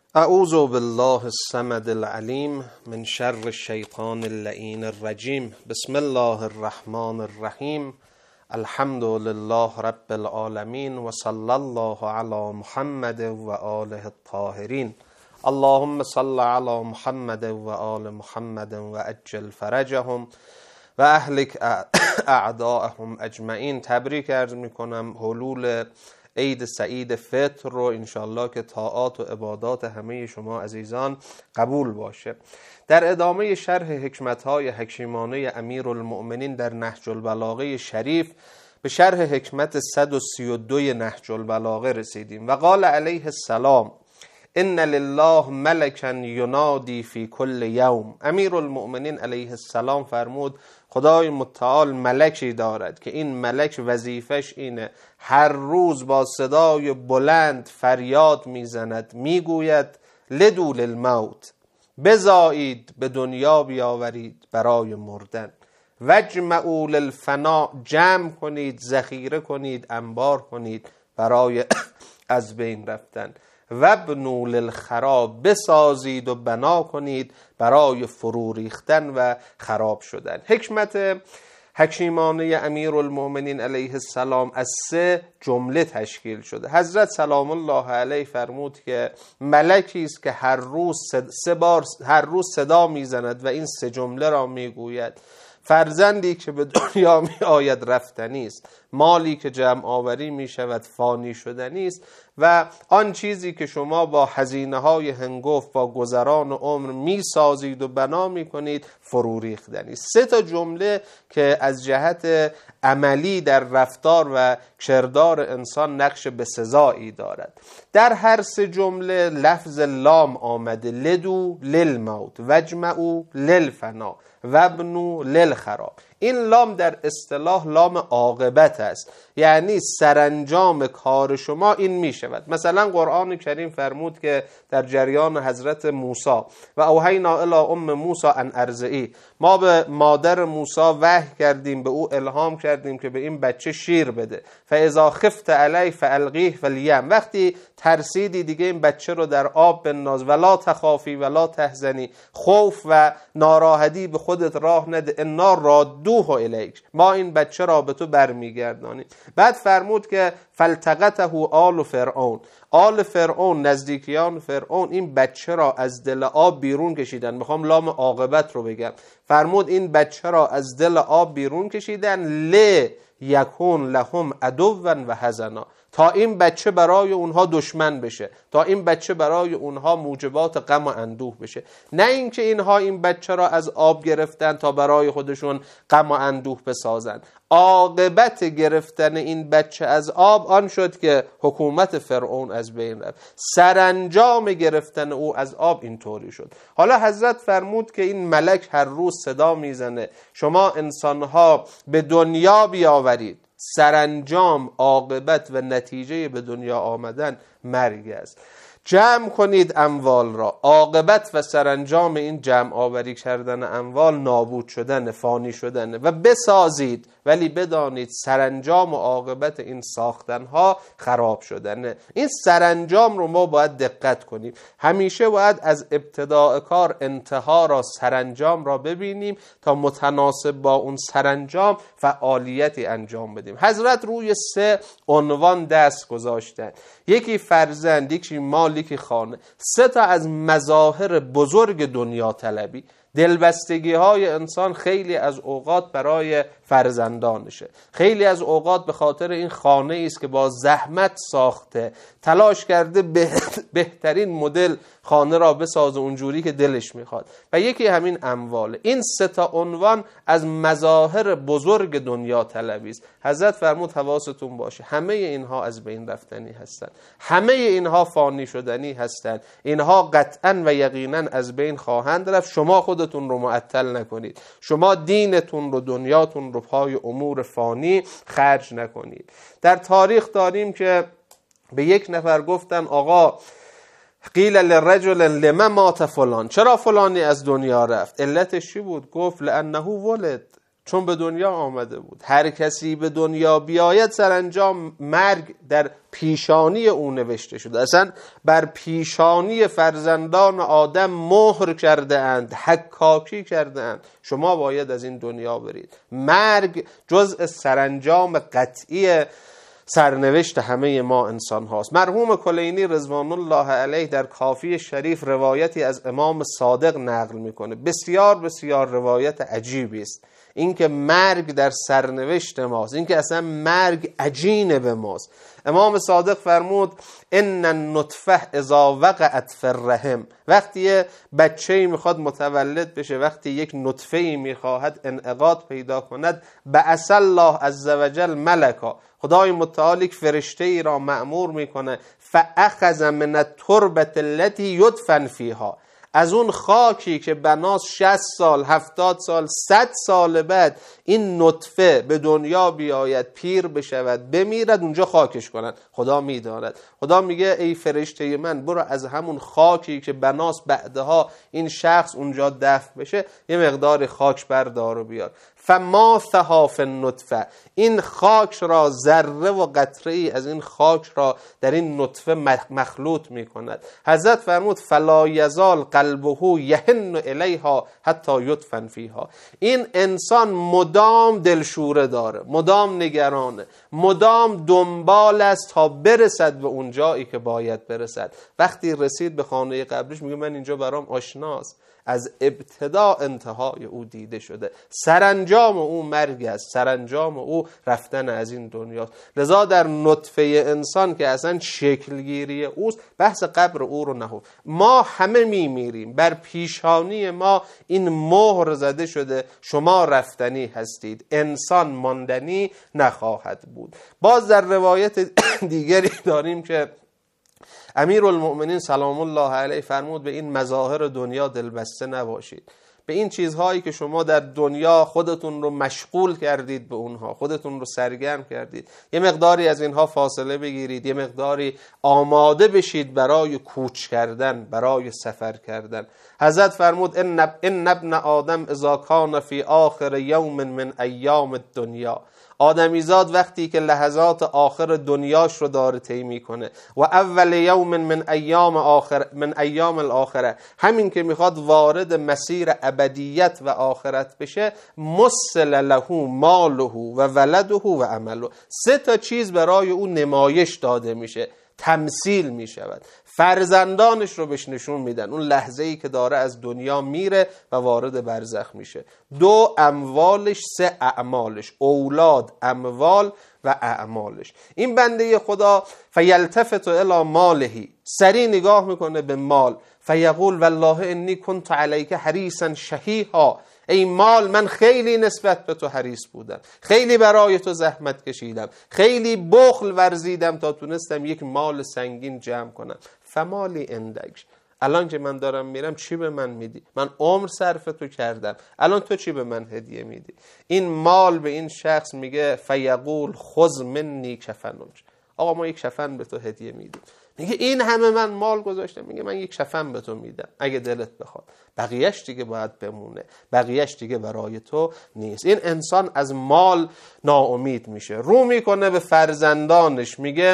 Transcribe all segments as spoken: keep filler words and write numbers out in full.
اعوذ بالله الصمد العلیم من شر الشیطان اللعین الرجیم. بسم الله الرحمن الرحیم. الحمد لله رب العالمین و صلی الله علی محمد و آله الطاهرین. اللهم صل علی محمد و آل محمد و عجل فرجهم و اهلک اعداءهم اجمعین. تبریک عرض میکنم حلول عید سعید فطر رو، انشالله که طاعات و عبادات همه شما عزیزان قبول باشه. در ادامه شرح حکمت‌های حکیمانه امیرالمؤمنین در نهج البلاغه شریف به شرح حکمت صد و سی و دو نهج البلاغه رسیدیم. و قال علیه السلام ان لله ملکا ینادی فی کل یوم. امیرالمؤمنین علیه السلام فرمود خدای متعال ملکی دارد که این ملک وظیفش اینه هر روز با صدای بلند فریاد میزند، میگوید لدو للموت، بزایید به دنیا بیاورید برای مردن، وجمعوا للفنا، جمع کنید، ذخیره کنید، انبار کنید برای از بین رفتن، وابنوا للخراب، بسازید و بنا کنید برای فرو ریختن و خراب شدن. حکمت حکیمانه امیرالمؤمنین علیه السلام از سه جمله تشکیل شده. حضرت سلام الله علیه فرمود که ملکی است که هر روز سه بار هر روز صدا میزند و این سه جمله را میگوید: فرزندی که به دنیا می آید رفتنی است، مالی که جمع آوری می شود فانی شدنی است، و آن چیزی که شما با هزینه های هنگفت با گذران عمر می سازید و بنا می کنید فرو ریختنی است. سه تا جمله که از جهت عملی در رفتار و کردار انسان نقش بسزایی دارد. در هر سه جمله لفظ لام آمده: لدو للموت، وجمعوا للفنا، وابنوا للخراب. این لام در اصطلاح لام عاقبت است، یعنی سرانجام کار شما این می شود. مثلا قرآن کریم فرمود که در جریان حضرت موسی و اوحینا الی ام موسی ان ارضعی، ما به مادر موسی وحی کردیم، به او الهام کردیم که به این بچه شیر بده. فاذا خفت علی فالقیه فی الیم، وقتی ترسیدی دیگه این بچه رو در آب بنداز، ولا تخافی ولا تحزنی، خوف و ناراحتی به خودت راه نده، انا رادوه الیک، ما این بچه را به تو برمیگردانیم. بعد فرمود که فالتقطه آل فرعون، آل فرعون، نزدیکیان فرعون این بچه را از دل آب بیرون کشیدن. میخوام لام عاقبت رو بگم. فرمود این بچه را از دل آب بیرون کشیدن ل یکون لهم عدوا و حزنا، تا این بچه برای اونها دشمن بشه، تا این بچه برای اونها موجبات غم و اندوه بشه. نه اینکه اینها این بچه را از آب گرفتن تا برای خودشون غم و اندوه بسازن. عاقبت گرفتن این بچه از آب آن شد که حکومت فرعون از بین رفت. سرانجام گرفتن او از آب اینطوری شد. حالا حضرت فرمود که این ملک هر روز صدا میزنه شما انسانها به دنیا بیاورید، سرانجام عاقبت و نتیجه به دنیا آمدن مرگ است. جمع کنید اموال را، عاقبت و سرانجام این جمع آوری کردن اموال نابود شدن، فانی شدن، و بسازید، ولی بدانید سرانجام و عاقبت این ساختن ها خراب شدن. این سرانجام رو ما باید دقت کنیم. همیشه باید از ابتداء کار انتها را، سرانجام را ببینیم تا متناسب با اون سرانجام فعالیتی انجام بدیم. حضرت روی سه عنوان دست گذاشتن: یکی فرزند، یکی مال، یکی خانه. سه تا از مظاهر بزرگ دنیا طلبی. دلبستگی های انسان خیلی از اوقات برای فرزندانشه، خیلی از اوقات به خاطر این خانه است که با زحمت ساخته، تلاش کرده بهترین مدل خانه را بسازه اونجوری که دلش میخواد، و یکی همین اموال. این سه تا عنوان از مظاهر بزرگ دنیا طلبی است. حضرت فرمود حواستون باشه همه اینها از بین رفتنی هستند، همه اینها فانی شدنی هستند، اینها قطعا و یقینا از بین خواهند رفت. شما خودتون رو معطل نکنید، شما دینتون رو، دنیاتون رو پای امور فانی خرج نکنید. در تاریخ داریم که به یک نفر گفتن آقا قیل للرجل لما مات فلان، چرا فلانی از دنیا رفت؟ علتش چی بود؟ گفت لانه ولد، چون به دنیا آمده بود. هر کسی به دنیا بیاید سرانجام مرگ در پیشانی او نوشته شده. اصلا بر پیشانی فرزندان آدم مهر کرده اند، حکاکی کرده اند شما باید از این دنیا برید. مرگ جزء سرانجام قطعی سرنوشت همه ما انسان هاست. مرحوم کلینی رضوان الله علیه در کافی شریف روایتی از امام صادق نقل میکنه. بسیار بسیار روایت عجیبی است. اینکه مرگ در سرنوشت ماست، اینکه اصلا مرگ عجین به ماست. امام صادق فرمود ان النطفه اذا وقعت فی الرحم، وقتی یه بچه‌ای میخواد متولد بشه، وقتی یک نطفه‌ای میخواهد انعقاد پیدا کند، بعث الله عز وجل ملکا، خدای متعال یک فرشته ای را مأمور میکنه، فاخذ من التربه التي یدفن فیها، از اون خاکی که بناس شصت سال، هفتاد سال، صد سال بعد این نطفه به دنیا بیاید، پیر بشود، بمیرد، اونجا خاکش کنند. خدا میداند. خدا میگه ای فرشته من برو از همون خاکی که بناس بعدها این شخص اونجا دفن بشه یه مقدار خاک بردار و بیار. فما ثهاف النطفه، این خاک را، ذره و قطره ای از این خاک را در این نطفه مخلوط می کند. حضرت فرمود فلا یزال قلبه یهن الیها حتی یدفن فیها. این انسان مدام دلشوره داره، مدام نگرانه، مدام دنبال است تا برسد به اون جایی که باید برسد. وقتی رسید به خانه قبرش میگه من اینجا برام آشناست، از ابتدا انتهای او دیده شده. سرانجام او مرگ است، سرانجام او رفتن از این دنیا. لذا در نطفه انسان که اصلا شکلگیری اوست، بحث قبر او رو نهو. ما همه میمیریم، بر پیشانی ما این مهر زده شده شما رفتنی هستید، انسان ماندنی نخواهد بود. باز در روایت دیگری داریم که امیرالمؤمنین سلام الله علیه فرمود به این مظاهر دنیا دلبسته نباشید، به این چیزهایی که شما در دنیا خودتون رو مشغول کردید به اونها، خودتون رو سرگرم کردید، یه مقداری از اینها فاصله بگیرید، یه مقداری آماده بشید برای کوچ کردن، برای سفر کردن. حضرت فرمود ان ان ابن آدم اذا کان فی آخر یوم من ایام الدنیا، آدمیزاد وقتی که لحظات آخر دنیاش رو داره طی میکنه، و اول یوم من ایام آخر من ایام الاخره، همین که میخواد وارد مسیر ابدیت و آخرت بشه، مسل له ماله و ولده و عمله، سه تا چیز برای او نمایش داده میشه، تمثیل میشود. فرزندانش رو بهش نشون میدن اون لحظه ای که داره از دنیا میره و وارد برزخ میشه. دو، اموالش. سه، اعمالش. اولاد، اموال و اعمالش. این بنده خدا فیلتفت الی مالهی، سری نگاه میکنه به مال، فیقول والله انی کنت علیک حریصا شحیحا، ای مال من خیلی نسبت به تو حریص بودم، خیلی برای تو زحمت کشیدم، خیلی بخل ورزیدم تا تونستم یک مال سنگین جمع کنم. فمالی اندک، الان که من دارم میرم چی به من میدی؟ من عمر صرف تو کردم، الان تو چی به من هدیه میدی؟ این مال به این شخص میگه فیقول خذ منی کفنج، آقا ما یک کفن به تو هدیه میدیم. میگه این همه من مال گذاشتم، میگه من یک کفن به تو میدم اگه دلت بخواد، بقیهش دیگه باید بمونه، بقیهش دیگه برای تو نیست. این انسان از مال ناامید میشه، رو میکنه به فرزندانش، میگه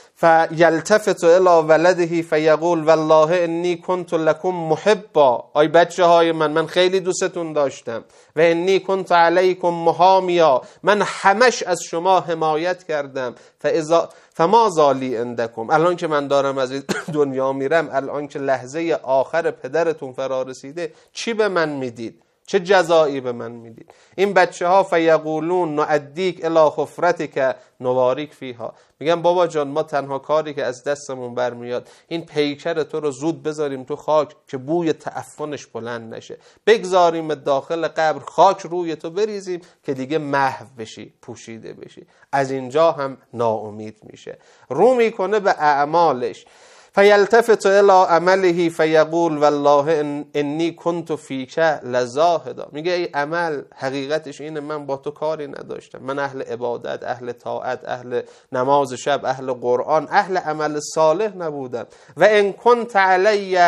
فیلتفت الی ولده فیقول والله انی کنت لکم محبا، آی بچه های من من خیلی دوستتون داشتم، و انی کنت علیکم محامیا، من همش از شما حمایت کردم، فاذا فما زالی عندکم، الان که من دارم از دنیا میرم، الان که لحظه آخر پدرتون فرا رسیده، چی به من میدید؟ چه جزایی به من میدید؟ این بچه ها فیقولون نعدیک الی خفرتک نواریک فیها، میگن بابا جان ما تنها کاری که از دستمون برمیاد این پیکر تو رو زود بذاریم تو خاک که بوی تعفنش بلند نشه، بگذاریم داخل قبر، خاک روی تو بریزیم که دیگه محو بشی، پوشیده بشی. از اینجا هم ناامید میشه، رو میکنه به اعمالش. فیلتفت الی عمله فیقول والله انی کنت فیک لزاهدا، میگه ای عمل حقیقتش اینه من با تو کاری نداشتم، من اهل عبادت، اهل طاعت، اهل نماز شب، اهل قرآن، اهل عمل صالح نبودم. و ان کنت علی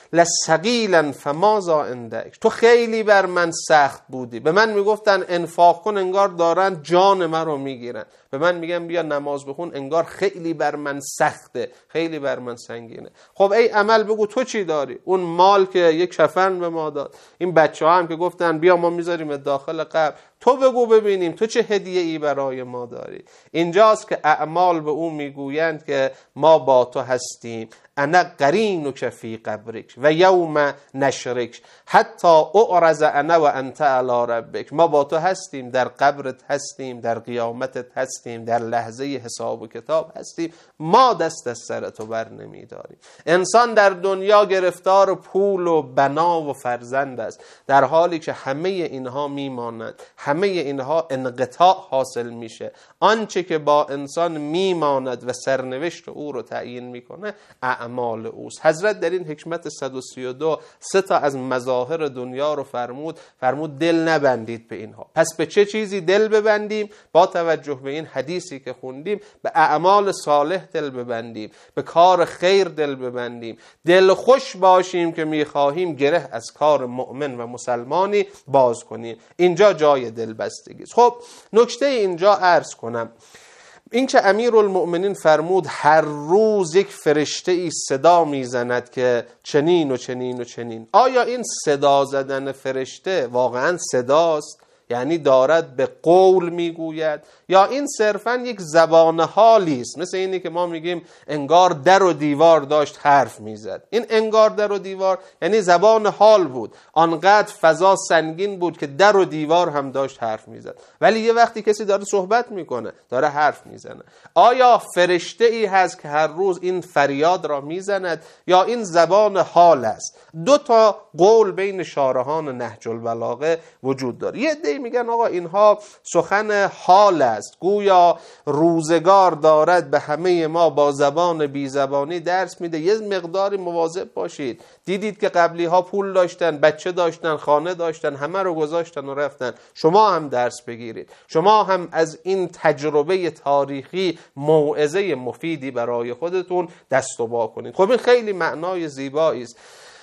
لثقیلا فماذا عندک، تو خیلی بر من سخت بودی. به من میگفتن انفاق کن، انگار دارن جان من رو میگیرن. به من میگن بیا نماز بخون، انگار خیلی بر من سخته، خیلی بر من سنگینه. خب ای عمل بگو تو چی داری؟ اون مال که یک کفن به ما داد، این بچه ها هم که گفتن بیا ما میذاریم داخل قبر، تو بگو ببینیم تو چه هدیه ای برای ما داری. اینجاست که اعمال به اون میگویند که ما با تو هستیم، انا قرینک فی قبرک و یوم نشرک حتی اعرض انا و انت علی ربک. ما با تو هستیم، در قبرت هستیم، در قیامتت هستیم، در لحظه حساب و کتاب هستیم، ما دست از سر تو بر نمیداریم. انسان در دنیا گرفتار پول و بنا و فرزند است، در حالی که همه اینها میمانند، همه اینها انقطاع حاصل میشه. آنچه که با انسان میماند و سرنوشت او رو تعیین میکنه اعمال اوست. حضرت در این حکمت صد و سی و دو سه تا از مظاهر دنیا رو فرمود. فرمود دل نبندید به اینها. پس به چه چیزی دل ببندیم؟ با توجه به این حدیثی که خوندیم، به اعمال صالح دل ببندیم، به کار خیر دل ببندیم، دل خوش باشیم که میخواهیم گره از کار مؤمن و مسلمانی باز کنیم. اینجا جای دل بستگی است. خب نکته اینجا عرض کنم، این که امیرالمؤمنین فرمود هر روز یک فرشته ای صدا میزند که چنین و چنین و چنین، آیا این صدا زدن فرشته واقعا صداست؟ یعنی دارد به قول میگوید، یا این صرفا یک زبان حالی است؟ مثل اینی که ما میگیم انگار در و دیوار داشت حرف میزد. این انگار در و دیوار یعنی زبان حال بود، آنقدر فضا سنگین بود که در و دیوار هم داشت حرف میزد. ولی یه وقتی کسی داره صحبت میکنه، داره حرف میزنه، آیا فرشته ای هست که هر روز این فریاد را میزند، یا این زبان حال است؟ دو تا قول بین شارحان نهج البلاغه وجود داره. یه عده‌ای میگن آقا اینها سخن حال است، گویا روزگار دارد به همه ما با زبان بی زبانی درس میده. یه مقداری مواظب باشید. دیدید که قبلی ها پول داشتن، بچه داشتن، خانه داشتن، همه رو گذاشتن و رفتن. شما هم درس بگیرید، شما هم از این تجربه تاریخی موعظه مفیدی برای خودتون دست و پا کنید. خب این خیلی معنای زیبایی است.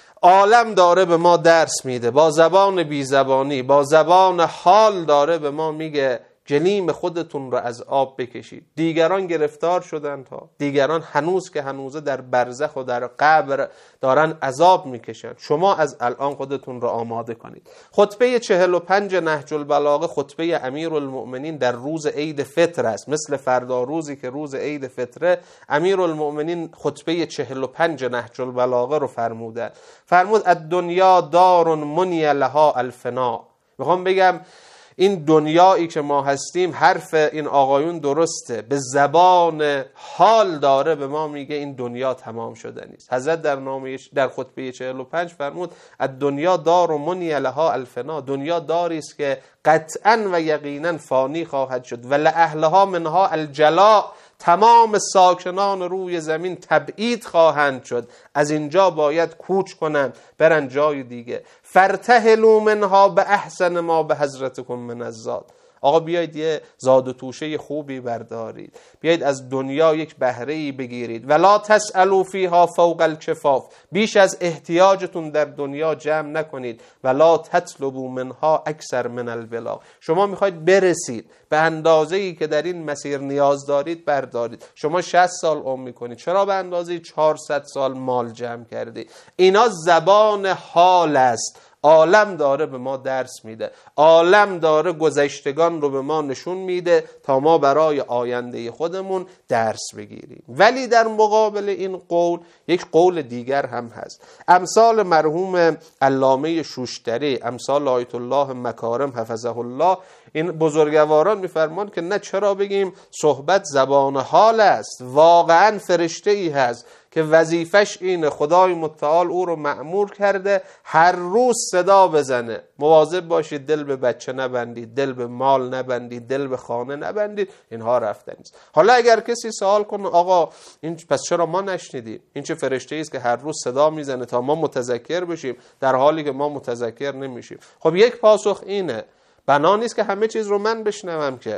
عالم داره به ما درس میده، با زبان بی زبانی، با زبان حال داره به ما میگه جلیم خودتون رو از آب بکشید. دیگران گرفتار شدن، تا دیگران هنوز که هنوزه در برزخ و در قبر دارن عذاب میکشن. شما از الان خودتون رو آماده کنید. خطبه چهل و پنج نهج البلاغه خطبه امیرالمؤمنین در روز عید فطر است. مثل فردا روزی که روز عید فطره، امیرالمؤمنین خطبه چهل و پنج نهج البلاغه رو فرموده. فرمود الدنیا دار منی لها الفنا. میخوام بگم این دنیایی که ما هستیم، حرف این آقایون درسته، به زبان حال داره به ما میگه این دنیا تمام شده نیست. حضرت در نامه در خطبه چهل و پنج فرمود الدنیا دار و منی لها الفنا. دنیا داری است که قطعا و یقینا فانی خواهد شد. و لاهلها منها الجلاء. تمام ساکنان روی زمین تبعید خواهند شد، از اینجا باید کوچ کنند برن جای دیگه. فرتهلوا منها به احسن ما به حضرتکم من الزاد. آقا بیایید یه زاد و توشه خوبی بردارید، بیایید از دنیا یک بهره‌ای بگیرید. ولا تسألوا فیها فوق الکفاف. بیش از احتیاجتون در دنیا جمع نکنید. ولا تطلبوا منها اکثر من البلاغ. شما میخواید برسید به اندازه‌ای که در این مسیر نیاز دارید، بردارید. شما شصت سال عمر میکنید، چرا به اندازه چهارصد سال مال جمع کردید؟ اینا زبان حال است. عالم داره به ما درس میده، عالم داره گذشتگان رو به ما نشون میده تا ما برای آینده خودمون درس بگیریم. ولی در مقابل این قول یک قول دیگر هم هست. امثال مرحوم علامه شوشتری، امثال آیت الله مکارم حفظه الله، این بزرگواران میفرمان که نه، چرا بگیم صحبت زبان حال است. واقعا فرشته ای هست که وظیفش اینه، خدای متعال او رو مأمور کرده هر روز صدا بزنه. مواظب باشید دل به بچه نبندید، دل به مال نبندید، دل به خانه نبندید. اینها رفتن نیست. حالا اگر کسی سوال کنه آقا این پس چرا ما نشنیدیم؟ این چه فرشته است که هر روز صدا میزنه تا ما متذکر بشیم، در حالی که ما متذکر نمیشیم؟ خب یک پاسخ اینه، بنا نیست که همه چیز رو من بشنوم که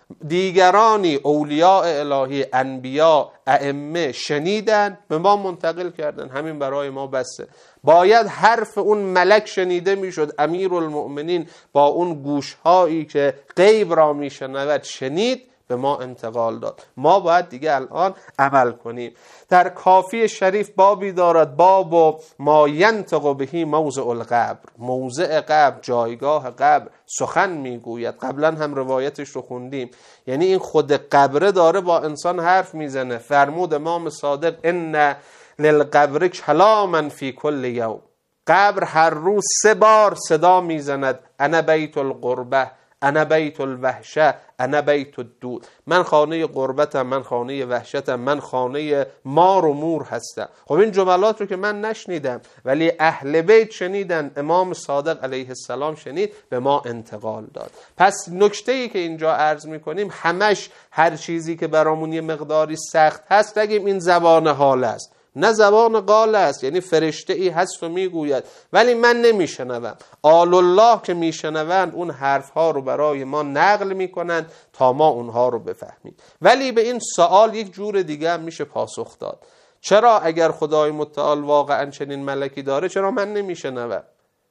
دیگرانی اولیاء الهی، انبیا، ائمه شنیدن به ما منتقل کردن، همین برای ما بسه. باید حرف اون ملک شنیده میشد، امیرالمؤمنین با اون گوشهایی که غیب را میشنود شنید، به ما انتقال داد. ما باید دیگه الان عمل کنیم. در کافی شریف بابی دارد، باب و ما ینطق بهی موضع القبر، موضع قبر، جایگاه قبر سخن میگوید. قبلا هم روایتش رو خوندیم، یعنی این خود قبره داره با انسان حرف میزنه. فرمود امام صادق ان للقبر کلاما فی کل یوم، قبر هر روز سه بار صدا میزند، انا بیت القربه، انا بیت الوحشه، انا بیت الدود. من خانه غربتم، من خانه وحشتم، من خانه مار و مور هستم. خب این جملات رو که من نشنیدم ولی اهل بیت شنیدن، امام صادق علیه السلام شنید، به ما انتقال داد. پس نکته‌ای که اینجا عرض میکنیم، همش هر چیزی که برامون یه مقداری سخت هست نگیم این زبان حال است، نه زبان قال است، یعنی فرشته ای هست و میگوید ولی من نمیشنوم. آل الله که میشنوند اون حرف ها رو برای ما نقل میکنند تا ما اونها رو بفهمیم. ولی به این سوال یک جور دیگه هم میشه پاسخ داد. چرا اگر خدای متعال واقعا چنین ملکی داره، چرا من نمیشنوم؟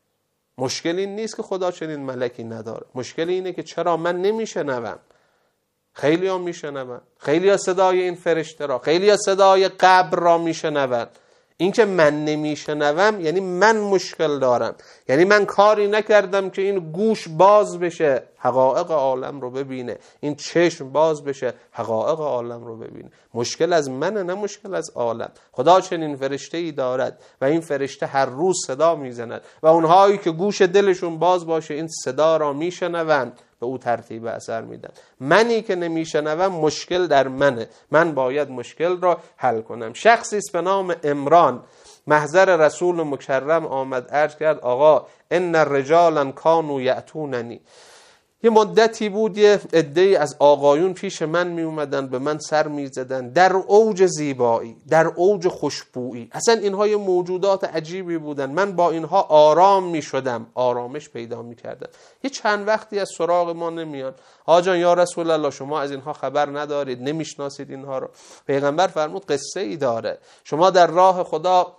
مشکل این نیست که خدا چنین ملکی نداره، مشکل اینه که چرا من نمیشنوم. خیلی ها میشنون، خیلی ها صدای این فرشته را، خیلی ها صدای قبر را میشنون. این که من نمیشنوم یعنی من مشکل دارم، یعنی من کاری نکردم که این گوش باز بشه حقایق عالم رو ببینه، این چشم باز بشه حقایق عالم رو ببینه. مشکل از منه، نه مشکل از عالم. خدا چنین فرشته ای دارد و این فرشته هر روز صدا میزند و اونهایی که گوش دلشون باز باشه این صدا را میشنوند، به او ترتیب اثر میدن. منی که نمیشنوم مشکل در منه، من باید مشکل را حل کنم. شخصی است به نام عمران محضر رسول مکرم آمد، عرض کرد آقا ان الرجالا کانوا یأتوننی. یه مدتی بود یه عده‌ای از آقایون پیش من می اومدن، به من سر می زدن، در اوج زیبایی، در اوج خوشبویی. اصلا اینها یه موجودات عجیبی بودن. من با اینها آرام می شدم، آرامش پیدا می کردم. یه چند وقتی از سراغ ما نمیان، آجان یا رسول الله شما از اینها خبر ندارید، نمیشناسید اینها رو. پیغمبر فرمود قصه ای داره، شما در راه خدا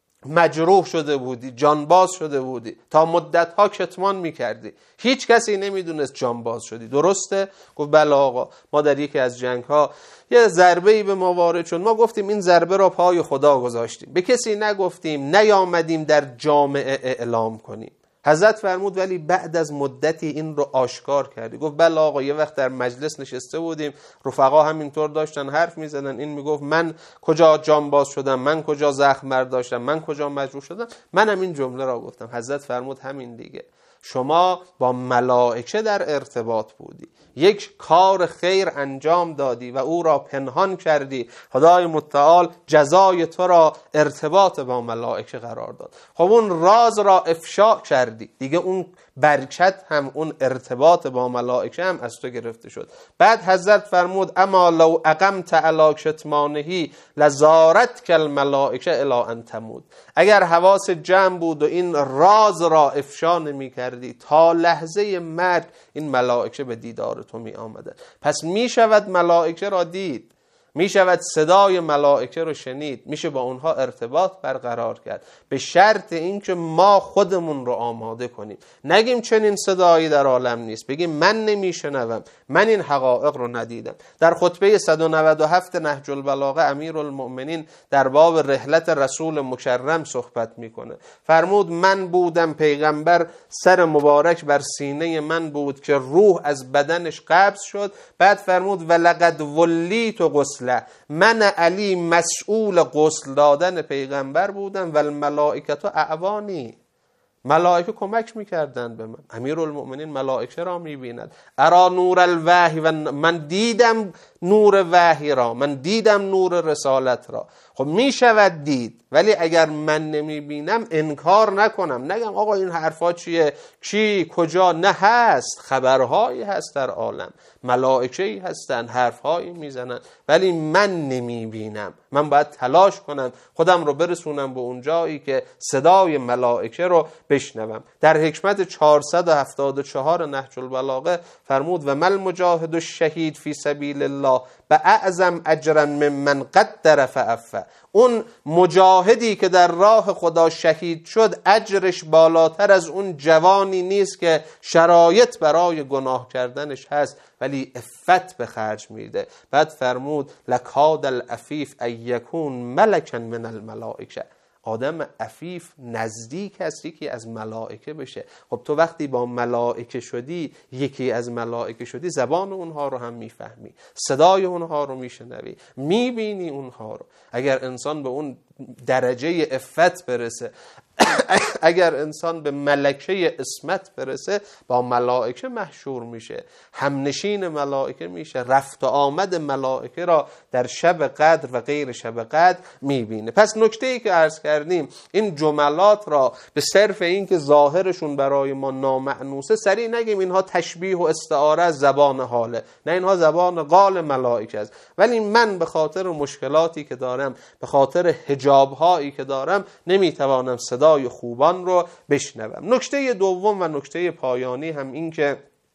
مجروح شده بودی، جانباز شده بودی، تا مدتها کتمان میکردی، هیچ کسی نمیدونست جانباز شدی، درسته؟ گفت بله آقا، ما در یکی از جنگ ها یه ضربه ای به ما وارد شد، ما گفتیم این ضربه را پای خدا گذاشتیم، به کسی نگفتیم، نیامدیم در جامعه اعلام کنیم. حضرت فرمود ولی بعد از مدتی این رو آشکار کردی. گفت بله آقا، یه وقت در مجلس نشسته بودیم، رفقا همینطور داشتن حرف میزدن، این میگفت من کجا جانباز شدم، من کجا زخم برداشتم، من کجا مجروح شدم، منم این جمله را گفتم. حضرت فرمود همین دیگه، شما با ملائکه در ارتباط بودی، یک کار خیر انجام دادی و او را پنهان کردی، خدای متعال جزای تو را ارتباط با ملائکه قرار داد. خب اون راز را افشا کردی دیگه، اون برکت هم، اون ارتباط با ملائکه هم از تو گرفته شد. بعد حضرت فرمود اما لو اقمت علی کتمانه لزارتک الملائکه الی ان تموت. اگر حواس جمع بود و این راز را افشا نمی کردی، تا لحظه مرگ این ملائکه به دیدار تو می آمدن. پس می شود ملائکه را دید، می شود صدای ملائکه رو شنید، میشه با اونها ارتباط برقرار کرد، به شرط اینکه ما خودمون رو آماده کنیم. نگیم چنین صدایی در عالم نیست، بگیم من نمیشنوم، من این حقایق رو ندیدم. در خطبه صد و نود و هفت نهج البلاغه امیرالمؤمنین در باب رحلت رسول مکرم صحبت میکنه. فرمود من بودم، پیغمبر سر مبارک بر سینه من بود که روح از بدنش قبض شد. بعد فرمود ولقد ولیت غسل، من علی مسئول غسل دادن پیغمبر بودم و الملائکه اعوانی، ملائکه کمک میکردن به من. امیرالمؤمنین ملائکه را میبیند. ارا نور الوحی، و من دیدم نور وحی را، من دیدم نور رسالت را. خب میشود دید، ولی اگر من نمیبینم انکار نکنم، نگم آقا این حرفا چیه، کی کجا، نه هست، خبرهایی هست در عالم، ملائکه‌ای هستن حرفهایی میزنن، ولی من نمیبینم، من باید تلاش کنم خودم رو برسونم به اون جایی که صدای ملائکه رو بشنوم. در حکمت چهارصد و هفتاد و چهار نهج البلاغه فرمود و مل مجاهد الشهید فی سبیل الله باعظم اجرا ممن قدر فعفه. اون مجاهدی که در راه خدا شهید شد اجرش بالاتر از اون جوانی نیست که شرایط برای گناه کردنش هست ولی عفت به خرج میده. بعد فرمود لکاد العفیف ان یکون ملکا من الملائکه. آدم عفیف نزدیک است یکی از ملائکه بشه. خب تو وقتی با ملائکه شدی، یکی از ملائکه شدی، زبان اونها رو هم میفهمی، صدای اونها رو میشنوی، میبینی اونها رو. اگر انسان به اون درجه عفت برسه، اگر انسان به ملکه عصمت برسه، با ملائکه محشور میشه، همنشین ملائکه میشه، رفت و آمد ملائکه را در شب قدر و غیر شب قدر میبینه. پس نکته‌ای که عرض کردیم، این جملات را به صرف این که ظاهرشون برای ما نامعنوسه سریع نگیم اینها تشبیه و استعاره از زبان حاله، نه، اینها زبان قال ملائکه است. ولی من به خاطر مشکلاتی که دارم، به خاطر حجاب‌هایی که دارم، نمیتوانم صدای خوبان رو بشنوم. نکته دوم و نکته پایانی هم این که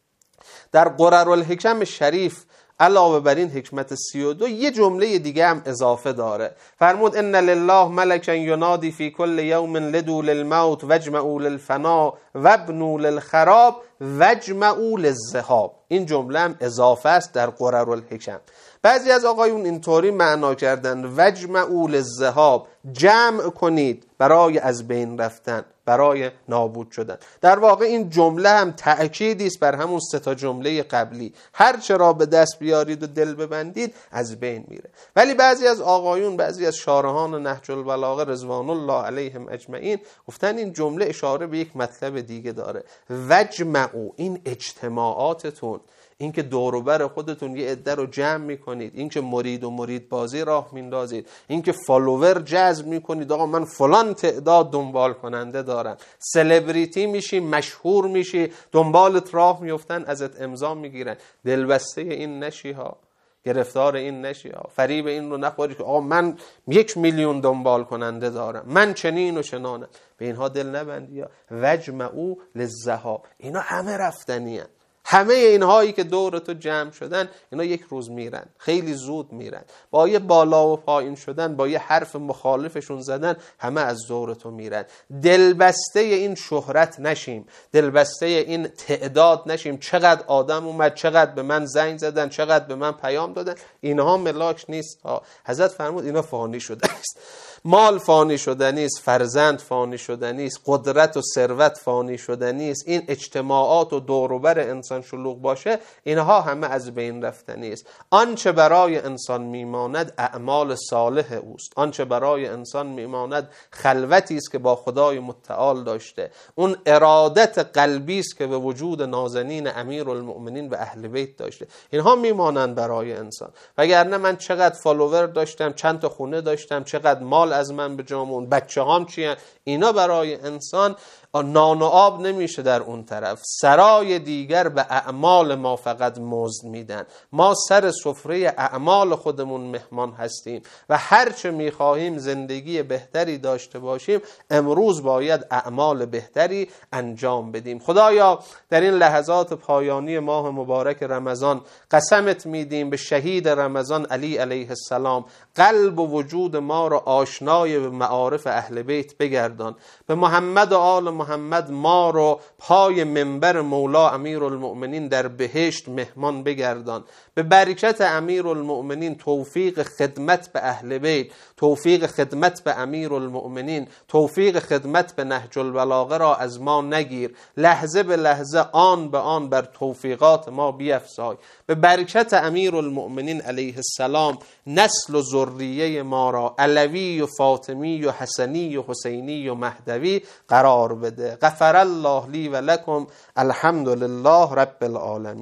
در قررالحکم شریف علاوه بر این حکمت سی و دو یه جمله دیگه هم اضافه داره. فرمود ان لله ملکا ینادی فی کل یوم لدوا للموت واجمعوا للفنا وابنوا للخراب واجمعوا للذهاب. این جمله هم اضافه است در قررالحکم. بعضی از آقایون اینطوری معنا کردن واجمعوا للذهاب، جمع کنید برای از بین رفتن، برای نابود شدن. در واقع این جمله هم تأکیدی است بر همون سه تا جمله قبلی. هر چرا به دست بیارید و دل ببندید از بین میره. ولی بعضی از آقایون، بعضی از شارحان نهج البلاغه رضوان الله علیهم اجمعین گفتن این جمله اشاره به یک مطلب دیگه داره. وجمعوا، این اجتماعاتتون، این که دور و بر خودتون یه عده رو جمع میکنید، این که مرید و مرید بازی راه میندازید، این که فالوور جذب میکنید، آقا من فلان تعداد دنبال کننده دارم، سلبریتی میشی، مشهور میشی، دنبالت راه میفتن، ازت امضا میگیرن. دلبسته این نشی ها، گرفتار این نشی ها، فریب این رو نخوری که آقا من یک میلیون دنبال کننده دارم، من چنین و چنانم. به اینها دل نبندی ها. وجمعوا للذهاب، اینا همه رفتنی هن. همه اینهایی که دور تو جمع شدن، اینا یک روز میرن، خیلی زود میرن. با یه بالا و پایین شدن، با یه حرف مخالفشون زدن، همه از دور تو میرن. دلبسته این شهرت نشیم، دلبسته این تعداد نشیم. چقدر آدم اومد، چقدر به من زنگ زدن، چقدر به من پیام دادن، اینها ملاک نیست ها. حضرت فرمود اینا فانی شده است. مال فانی شدنی است، فرزند فانی شدنی است، قدرت و ثروت فانی شدنی است. این اجتماعات و دور و بر انسان شلوغ باشه، اینها همه از بین رفتنی است. آنچه برای انسان میماند اعمال صالح اوست. آنچه برای انسان میماند خلوتی است که با خدای متعال داشته، اون ارادت قلبی است که به وجود نازنین امیرالمؤمنین و اهل بیت داشته. اینها میمانند برای انسان. وگرنه من چقدر فالوور داشتم، چند تا خونه داشتم، چقدر مال از من به جامون، بچه هام چی هن؟ اینا برای انسان نان و آب نمیشه. در اون طرف سرای دیگر به اعمال ما فقط مزد میدن. ما سر سفره اعمال خودمون مهمان هستیم و هرچه میخواهیم زندگی بهتری داشته باشیم، امروز باید اعمال بهتری انجام بدیم. خدایا در این لحظات پایانی ماه مبارک رمضان قسمت میدیم به شهید رمضان علی علیه السلام، قلب و وجود ما را آشنای به معارف اهل بیت بگردان. به محمد و آل محمد ما رو پای منبر مولا امیرالمؤمنین در بهشت مهمان بگردان. به برکت امیرالمؤمنین توفیق خدمت به اهل بیت، توفیق خدمت به امیرالمؤمنین، توفیق خدمت به نهج البلاغه را از ما نگیر. لحظه به لحظه، آن به آن بر توفیقات ما بیفزای. به برکت امیرالمؤمنین علیه السلام نسل و ذریه ما را علوی و فاطمی و حسنی و حسینی و مهدوی قرار بده. غفر الله لی و لکم. الحمد لله رب العالمین.